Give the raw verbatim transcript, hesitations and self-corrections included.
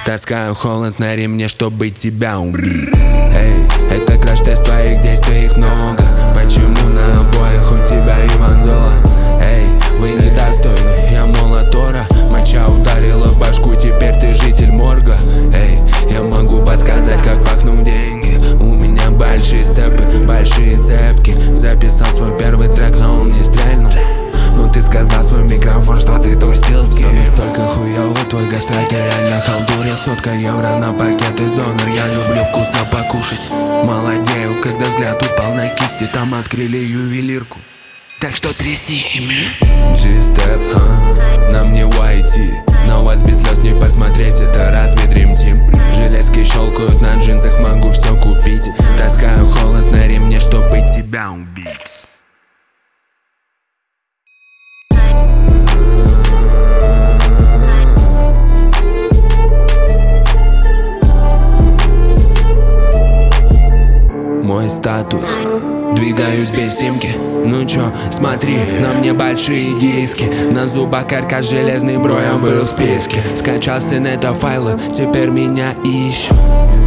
Таскаю холод на ремне, чтобы тебя убить. Эй, это краш-тест твоих действий, их много. Почему на обоих у тебя Иван Золо? Эй, вы недостойны, я молотора. Моча ударила в башку, теперь ты житель морга. Эй, я могу подсказать, как пахнут деньги. У меня большие степы, большие цепки. Записал свой первый трек, но он не стрельнул. Ну ты сказал свой микрофон, что ты тусил с кем. Настолько хуёвый твой гастрайтер, реально халтурил. Сотка евро на пакет из донор. Я люблю вкусно покушать. Молодею, когда взгляд упал на кисти. Там открыли ювелирку. Так что тряси ими. G-Step, а? На мне уай ти. На вас без слез не посмотреть, это разве Dream Team? Железки щелкают на джинсах, могу все купить. Таскаю холод на ремне, чтобы тебя убить. Мой статус, двигаюсь без симки. Ну чё, смотри, на мне большие диски. На зубах каркас железный, бро, я был в списке. Скачал с инета файлы, теперь меня ищут.